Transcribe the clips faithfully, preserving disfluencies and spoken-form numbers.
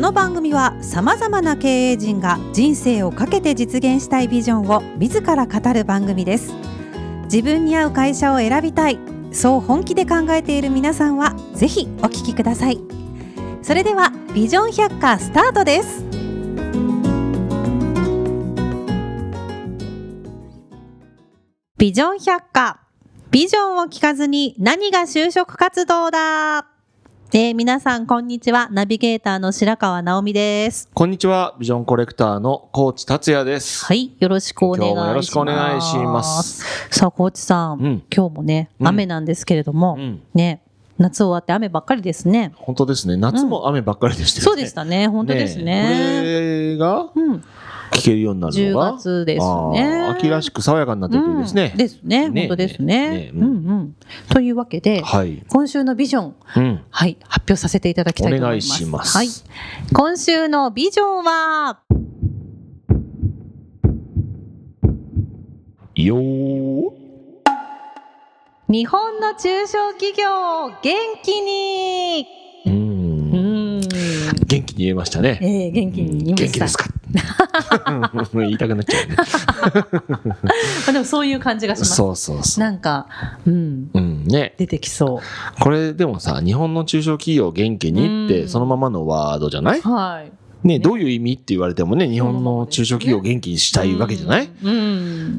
の番組はさまざまな経営陣が人生をかけて実現したいビジョンを自ら語る番組です。自分に合う会社を選びたい、そう本気で考えている皆さんはぜひお聞きください。それではビジョン百科スタートです。ビジョン百科、ビジョンを聞かずに何が就職活動だ。えー、皆さんこんにちは。ナビゲーターの白川直美です。 こんにちは。ビジョンコレクターの高知達也です。 はい、よろしくお願いします。 今日もよろしくお願いします。 さあ高知さん、うん、今日もね雨なんですけれども、うん、ね夏終わって雨ばっかりですね。 本当ですね。夏も雨ばっかりでしたよね。 うん、そうでしたね。本当ですね。 ねこれが、うん聞けるようになるのがじゅうがつですね。 秋らしく爽やかになってくるですね、 うん、ですね。本当ですね。ねねうんうん、というわけで、はい、今週のビジョン、うんはい、発表させていただきたいと思います。 お願いします。 はい、今週のビジョンはよー日本の中小企業を元気に。 うーんうん元気に言えましたね。 えー、元気に言いました。 元気ですか言いたくなっちゃうねでもそういう感じがします。 そうそうそう。 なんか、うんうんね、出てきそう。 これでもさ、日本の中小企業を元気にってそのままのワードじゃない？はいね、どういう意味って言われてもね、日本の中小企業を元気にしたいわけじゃない？うんうん、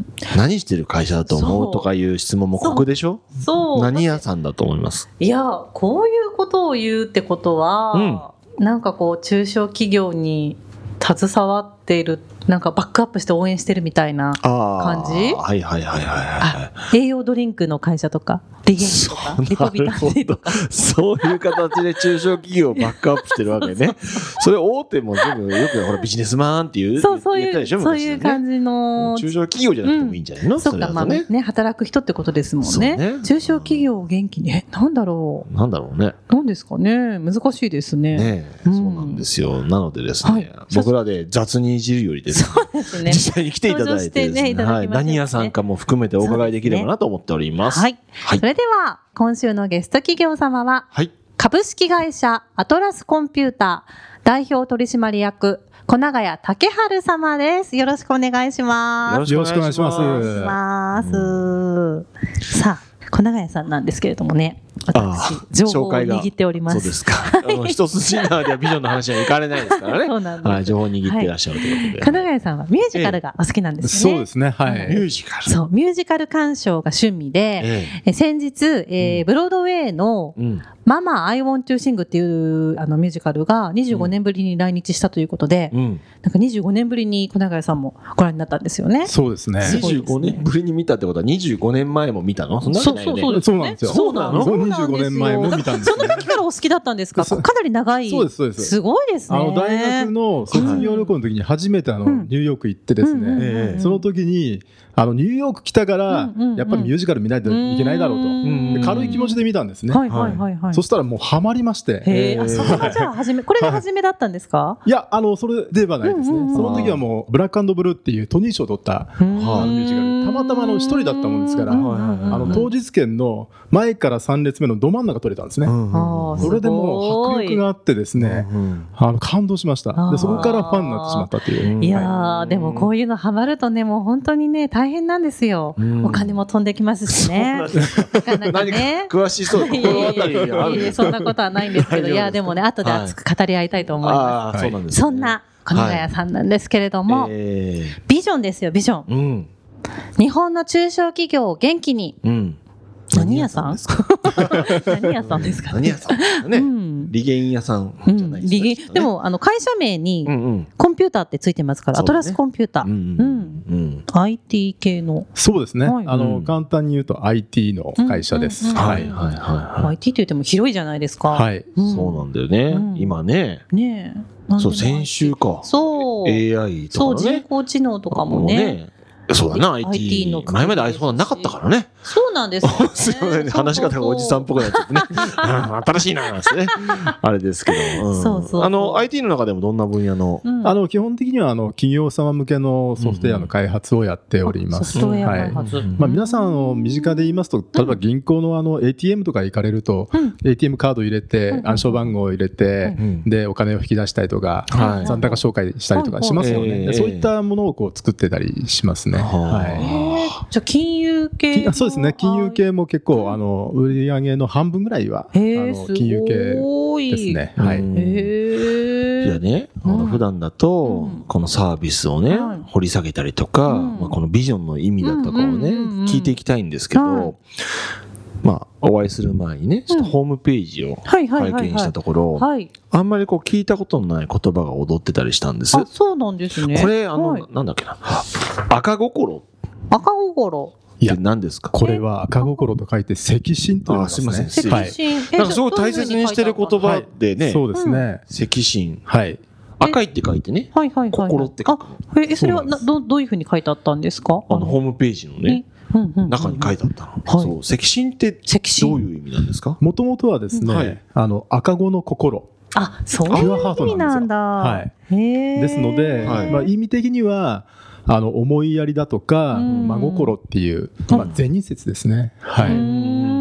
何してる会社だと思うとかいう質問も酷でしょ？そう。何屋さんだと思います？ いや、こういうことを言うってことは、うん、なんかこう中小企業に携わっている、なんかバックアップして応援してるみたいな感じ。 はいはいはいはいはい。 栄養ドリンクの会社とかリゲンとかリポビタン D とかそういう形で中小企業をバックアップしてるわけね。それ大手も全部よくほらビジネスマンっていうそうそういうそういう感じの中小企業じゃなくてもいいんじゃないの？ うん、そうか、まあね働く人ってことですもんね。ね中小企業を元気にえなんだろうなんだろうね。 なんですかね難しいですね。 ね、うん、そうなんですよ。なのでですね、はい、僕らで雑にいじるよりですね。そうですね。実際に来ていただいてですね、ねはい、何屋さんかも含めてお伺いできればなと思っております。 はい。はい、それでは今週のゲスト企業様は、はい、株式会社アトラスコンピューター代表取締役小長谷武春様です。よろしくお願いします。 よろしくお願いします。 ますうん、さあ小長谷さんなんですけれどもね、私情報を握っております。 そうですか。あの一筋縄ではビジョンの話にはいかれないですからね。そうなんです。はい、情報を握っていらっしゃるということで。 小長谷さんはミュージカルがお好きなんですね。 そうですね。はい。 ミュージカル。 そうミュージカル鑑賞が趣味で、ええ、先日、えー、ブロードウェイの、うんママ I want to sing っていうあのミュージカルがにじゅうごねんぶりに来日したということで、うん、なんかにじゅうごねんぶりに小長谷さんもご覧になったんですよね。 そうですね。 にじゅうごねんぶりに見たってことはにじゅうごねんまえも見たの？そんなことないよね。 そうそうそうですよ。 そうなの？ にじゅうごねんまえも見たんです、ね。 その時からお好きだったんですか？かなり長い。 そうですそうです。 すごいですね。 あの大学の卒業旅行の時に初めてあの、うん、ニューヨーク行ってですね、うんうんうん、その時にあのニューヨーク来たから、うんうんうん、やっぱりミュージカル見ないといけないだろうと、うんうん、軽い気持ちで見たんですね。はいはいはいはい、そしたらもうハマりまして。 へー、あ、そこがじゃあ初め、これが初めだったんですか？ いや、あのそれではないですね。うんうんうん、その時はもうブラック&ブルーっていうトニー賞を取ったあのミュージカル、たまたまの一人だったもんですから、あの当日券の前からさん列目のど真ん中取れたんですね。うんうん、それでもう迫力があってですね、うんうん、あの感動しました。でそこからファンになってしまったっていう。 いやー、はい、でもこういうのハマるとね、もう本当にね大変なんですよ。うん、お金も飛んできますしね。なかなかね。 詳しそう心当たりがある。 いやいやそんなことはないんですけど、いやでもね後で熱く語り合いたいと思います。はい、あ、そうなんですね。そんな小長谷さんなんですけれども、はいえー、ビジョンですよビジョン、うん。日本の中小企業を元気に。うん何屋さん何屋さんですか何屋さんですかね、うん、リゲン屋さんじゃないですか、うんね、 でもあの会社名にコンピューターってついてますから、うんうん、アトラスコンピューター、うんうんうん、アイティー 系のそうですね、はい、あの簡単に言うと アイティー の会社です、うんうんうん、はいはいはい、はい、 アイティー と言っても広いじゃないですか、 はい、 うん、そうなんだよね、うん、今ねねそう先週かそうエーアイ とかねそう人工知能とかもねそうだな、アイティー。アイティー の前まであいそうななかったからね。 そうなんですよね。 すいませんね。話し方がおじさんっぽくなっちゃってね。新しいな、なんですね。あれですけど。うん、そうそうそう。あの、アイティー の中でもどんな分野の、 うん、あの、基本的には、あの、企業様向けのソフトウェアの開発をやっております。 ソフトウェア開発。はい。 まあ、皆さんを身近で言いますと、例えば銀行のあの、エーティーエム とか行かれると、うん、エーティーエム カード入れて、暗証番号を入れて、うん、で、お金を引き出したりとか、はい、残高紹介したりとかしますよね。えー、そういったものをこう作ってたりしますね。はい。 じゃあ金融系、 そうですね。金融系も結構あの売上の半分ぐらいはあの金融系ですね。はい。 じゃあね、あの普段だとこのサービスをね掘り下げたりとか、まあこのビジョンの意味だとかをね聞いていきたいんですけど、まあお会いする前にねちょっとホームページを拝見したところ、あんまりこう聞いたことのない言葉が踊ってたりしたんです。 あ、そうなんですね。 これあのなんだっけな、赤心。 赤心。 いや、 何ですか？ これは赤心と書いて赤心と言いますね。 あ、すみません。赤心。なんかすごい大切にしてる言葉でね。 そうですね。 赤心。 はい。 赤いって書いてね。 はいはいはい。 心って書く。 あ、え、それはどどういうふうに書いてあったんですか？ あのホームページのね中に書いてあったの。そう。赤心ってどういう意味なんですか？ もともとはですね、あの赤子の心。 あ、そういう意味なんだ。 はい。ですので、まあ意味的には。あの思いやりだとか真心っていう、まあ、善人説ですね。はい。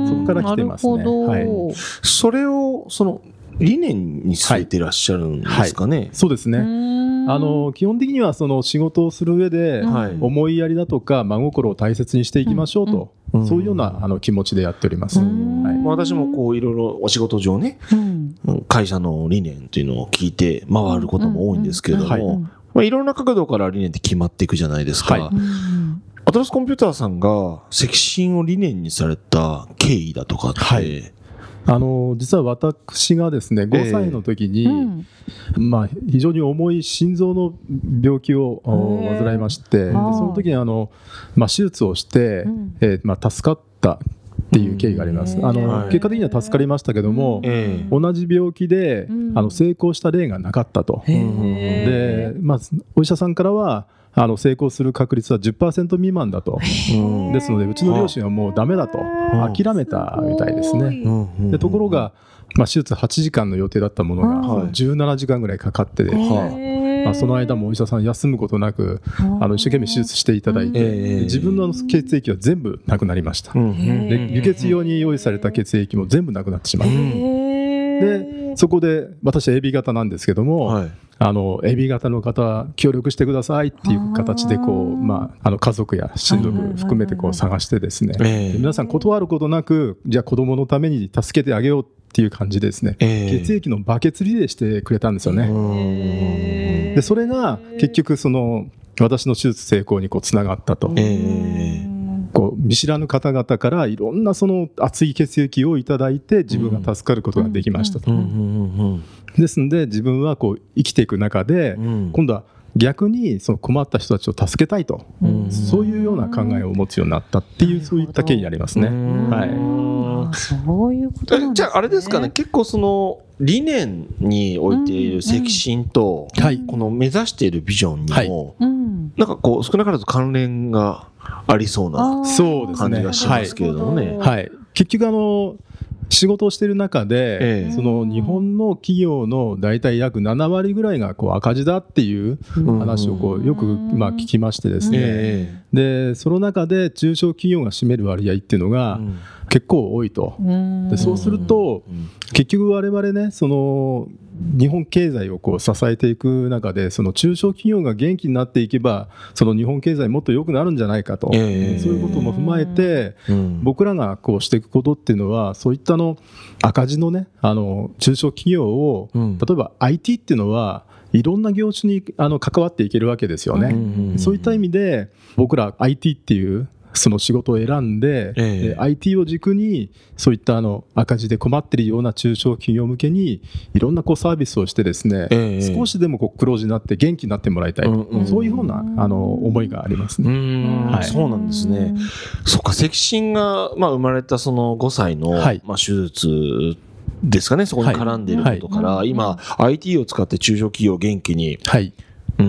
そこから来てますね。はい。 それをその理念に据えてらっしゃるんですかね。はいはい、 そうですね。あの基本的にはその仕事をする上で、思いやりだとか真心を大切にしていきましょうと、うんうん、そういうようなあの気持ちでやっております。はい、 私もこういろいろお仕事上ね、うん、会社の理念っていうのを聞いて回ることも多いんですけれども。はい、まあ、いろんな角度から理念って決まっていくじゃないですか。はい、アトラスコンピューターさんが赤心を理念にされた経緯だとかって、はい、 あの実は私がですねごさいの時に、えーまあ、非常に重い心臓の病気を患いまして、その時にあの、まあ、手術をして、うんえーまあ、助かったっていう経緯があります。あの結果的には助かりましたけども、えー、同じ病気で、うん、あの成功した例がなかったと。で、まあ、お医者さんからはあの成功する確率は じゅっパーセント 未満だと。ですのでうちの両親はもうダメだと諦めたみたいですね。でところが、まあ、手術はちじかんの予定だったものがじゅうななじかんぐらいかかってですね、まあ、その間もお医者さん休むことなくあの一生懸命手術していただいて、自分の血液は全部なくなりました。で輸血用に用意された血液も全部なくなってしまった。でそこで私はエビ型なんですけども、はい、あのエビ型の方協力してくださいっていう形でこう、まあ、あの家族や親族含めてこう探してですね、で皆さん断ることなくじゃあ子供のために助けてあげようっていう感じでですね、えー、血液のバケツリレーしてくれたんですよね。でそれが結局その私の手術成功にこうつながったと。えーこう見知らぬ方々からいろんなその熱い血液をいただいて自分が助かることができましたと。ですので自分はこう生きていく中で今度は逆にその困った人たちを助けたいと、そういうような考えを持つようになったっていうそういった経緯になりますね。はい。 そういうことなんですね。じゃああれですかね、結構その理念に置いている赤心とこの目指しているビジョンにもなんかこう少なからず関連がありそうな感じがしますけれどもね。 はい、結局あの仕事をしている中で、ええ、その日本の企業の大体約ななわりぐらいがこう赤字だっていう話をこうよくまあ聞きましてですね、ええ、でその中で中小企業が占める割合っていうのが結構多いと。でそうすると結局我々ねその日本経済をこう支えていく中でその中小企業が元気になっていけばその日本経済もっと良くなるんじゃないかと、えー、そういうことも踏まえて、うん、僕らがこうしていくことっていうのはそういったの赤字のねあの中小企業を、うん、例えば アイティー っていうのはいろんな業種にあの関わっていけるわけですよね、うんうんうん、そういった意味で僕ら アイティー っていうその仕事を選んで、えー、アイティー を軸にそういったあの赤字で困っているような中小企業向けにいろんなこうサービスをしてですね、えー、少しでもこう黒字になって元気になってもらいたい、うんうん、そういうようなあの思いがありますね。うん、はい、そうなんですね。そっか、赤心が、まあ、生まれたそのごさいの、はい、まあ、手術ですかね、そこに絡んでいることから、はいはい、今 アイティー を使って中小企業を元気に、はい、うん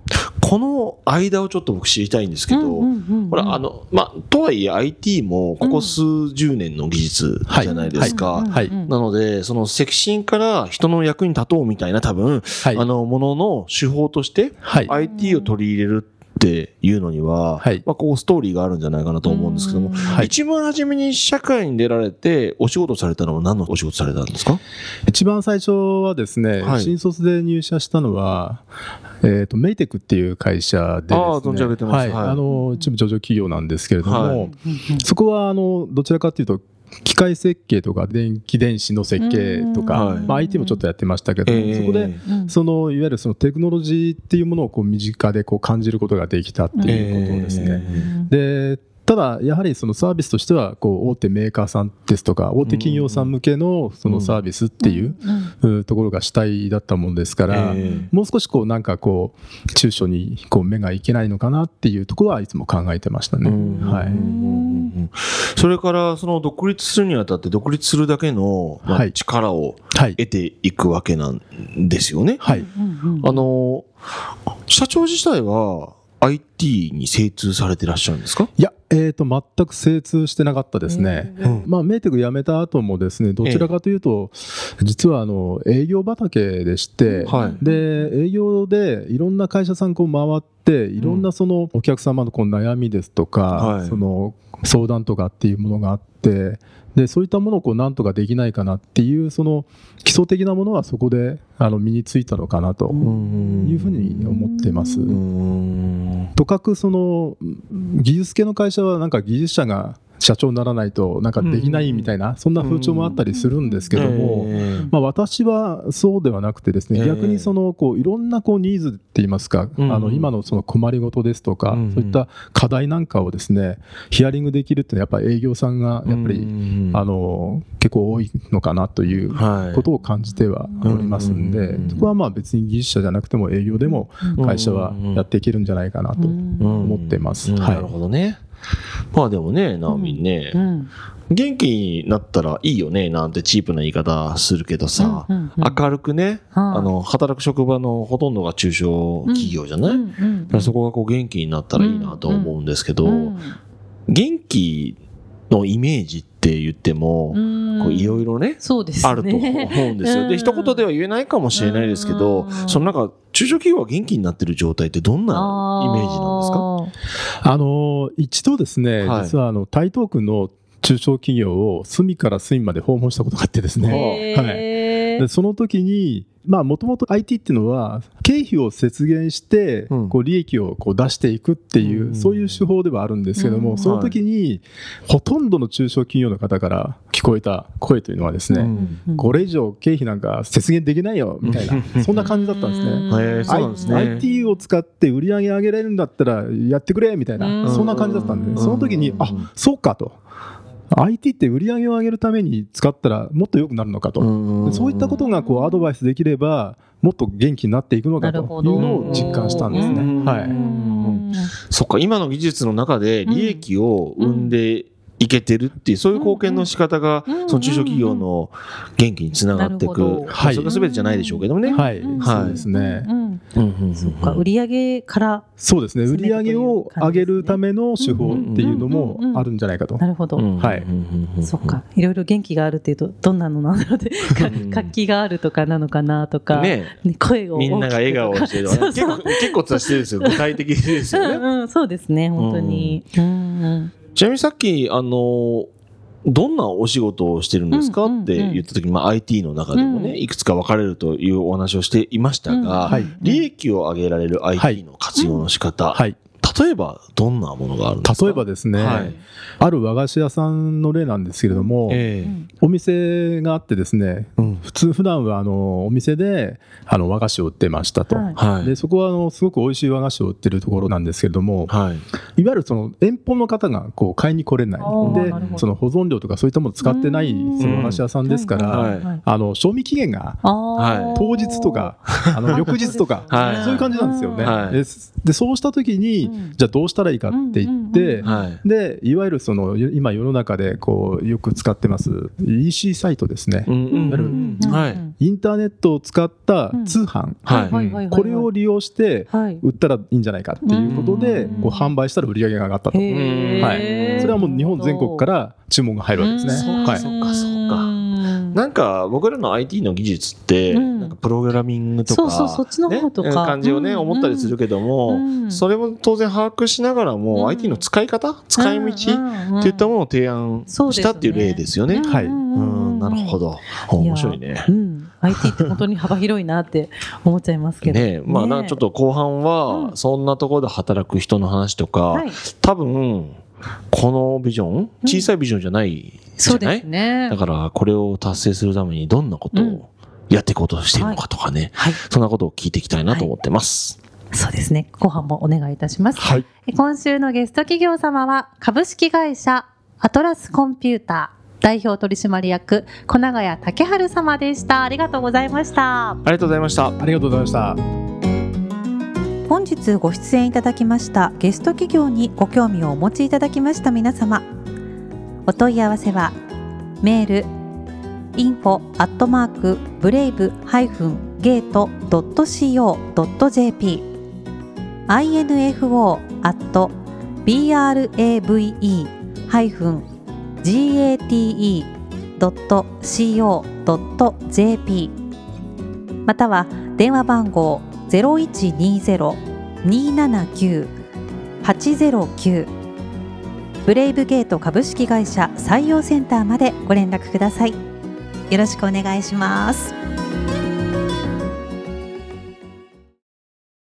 この間をちょっと僕知りたいんですけど、これあの、まあ、とはいえ アイティー もここ数十年の技術じゃないですか。 はいはいはい、 なので、そのセクシンから人の役に立とうみたいな多分、はい、あの、ものの手法として、はい、アイティー を取り入れるっていうのには、はい、まあ、こうストーリーがあるんじゃないかなと思うんですけども、はい、一番初めに社会に出られてお仕事されたのは何のお仕事されたんですか？ 一番最初はですね、はい、新卒で入社したのは、えーと、メイテクっていう会社でですね、 ああ、存じ上げてます。 はいはい、あの一部上場企業なんですけれども、はい、そこはあのどちらかというと機械設計とか電気電子の設計とか、まあ、アイティー もちょっとやってましたけど、えー、そこでそのいわゆるそのテクノロジーっていうものをこう身近でこう感じることができたっていうことですね。えー、でただやはりそのサービスとしてはこう大手メーカーさんですとか大手企業さん向けのそのサービスっていうところが主体だったものですから、もう少しこうなんかこう中小にこう目がいけないのかなっていうところはいつも考えてましたね。はい。 それからその独立するにあたって独立するだけのまあ力を得ていくわけなんですよね。はい。あの社長自体はアイティー に精通されてらっしゃるんですか？ いや、えーと、全く精通してなかったですね。うん、まあ、メイテク辞めた後もですね、どちらかというと、ええ、実はあの営業畑でして、はい、で、営業でいろんな会社さんこう回って、いろんなそのお客様のこう悩みですとか、うん、その相談とかっていうものがあって、でそういったものをこうなんとかできないかなっていうその基礎的なものはそこであの身についたのかなというふうに思っています。とかくその技術系の会社はなんか技術者が社長にならないとなんかできないみたいな、そんな風潮もあったりするんですけども、まあ、私はそうではなくてですね、逆にそのこういろんなこうニーズって言いますか、あの今のその困りごとですとか、そういった課題なんかをですねヒアリングできるってやっぱり営業さんがやっぱりあの結構多いのかなということを感じてはおりますんで、そこはまあ別に技術者じゃなくても営業でも会社はやっていけるんじゃないかなと思ってます。 なるほどね。まあでもね、ナオミンね、うんうん、元気になったらいいよねなんてチープな言い方するけどさ、うんうんうん、明るくね、あの働く職場のほとんどが中小企業じゃない、うんうんうん、だからそこがこう元気になったらいいなと思うんですけど、うんうん、元気のイメージって言ってもいろいろね、 そうですね、 あると思うんですよ。で一言では言えないかもしれないですけど、そのなんか中小企業が元気になってる状態ってどんなイメージなんですか？ あの一度ですね、はい、実はあの台東区の中小企業を隅から隅まで訪問したことがあってですね、はい、でその時にもともと アイティー っていうのは経費を節減してこう利益をこう出していくっていう、うん、そういう手法ではあるんですけども、うん、その時にほとんどの中小企業の方から聞こえた声というのはですね、うん、これ以上経費なんか節減できないよみたいな、うん、そんな感じだったんですね。うん、そうなんですね。アイティー を使って売り上げ上げられるんだったらやってくれみたいな、うん、そんな感じだったんで、その時にあ、そうかと。アイティー って売り上げを上げるために使ったらもっと良くなるのかと、そういったことがこうアドバイスできればもっと元気になっていくのかというのを実感したんですね。はい。 そっか、今の技術の中で利益を生んでいけてるっていう、そういう貢献の仕方がその中小企業の元気につながっていく、それが全てじゃないでしょうけどもね。 はい、そうですね。 そっか、売上から、 そうですね、売上を上げるための手法っていうのもあるんじゃないかと。 なるほど。はい。そっか、いろいろ元気があるっていうとどんなのなので、活気があるとかなのかなとか、声をみんなが笑顔をしてるとか、結構結構伝してるんですよ。具体的ですよね。そうですね、本当に。 ちなみにさっきあのどんなお仕事をしてるんですかって言った時に、まあ、アイティー の中でもね、いくつか分かれるというお話をしていましたが、利益を上げられる アイティー の活用の仕方、例えばどんなものがあるんですか？ 例えばですね、はい、ある和菓子屋さんの例なんですけれども、えー、お店があってですね、うん、普通普段はあのお店であの和菓子を売ってましたと、はい、でそこはあのすごく美味しい和菓子を売ってるところなんですけれども、はい、いわゆるその遠方の方がこう買いに来れないで、その保存料とかそういったものを使ってないその和菓子屋さんですから、あの賞味期限が当日とかあの翌日とか、はい、そういう感じなんですよね。はい、で, でそうした時にじゃあどうしたらいいかって言って、 うんうんうん、 でいわゆるその今世の中でこうよく使ってます イーシー サイトですね、 うんうんうんうん、はい、 インターネットを使った通販、うんはい、これを利用して売ったらいいんじゃないかっていうことで、こう販売したら売り上げが上がったと、はい、それはもう日本全国から注文が入るわけですね。 そうかそうかそうか。なんか僕らの アイティー の技術って、うん、なんかプログラミングとか、 そうそうそっちの方とか、 ね、感じをね、うん、思ったりするけども、うん、それも当然把握しながらも、うん、アイティー の使い方、使い道っていったものを提案したっていう例ですよね。はい、うん、なるほど。面白いね。 うん、アイティー って本当に幅広いなって思っちゃいますけど。 ね、まあなんかちょっと後半はそんなところで働く人の話とか、うん、多分このビジョン、小さいビジョンじゃない。じゃない？そうですね。だからこれを達成するためにどんなことをやっていこうとしているのかとかね、はいはい、そんなことを聞いていきたいなと思ってます。 はい、そうですね。後半もお願いいたします。はい、今週のゲスト企業様は株式会社アトラスコンピューター代表取締役小永谷武春様でした。ありがとうございました。 ありがとうございました。 ありがとうございました。 本日ご出演いただきましたゲスト企業にご興味をお持ちいただきました皆様、お問い合わせはメール インフォ アットマーク ブレイブ ハイフン ゲート ドット シーオー ドット ジェーピー インフォ アット ブレイブ ハイフン ゲート ドット シーオー ドット ジェーピー または電話番号 ゼロいちにゼロ にーななきゅう はちゼロきゅうブレイブゲート株式会社採用センターまでご連絡ください。よろしくお願いします。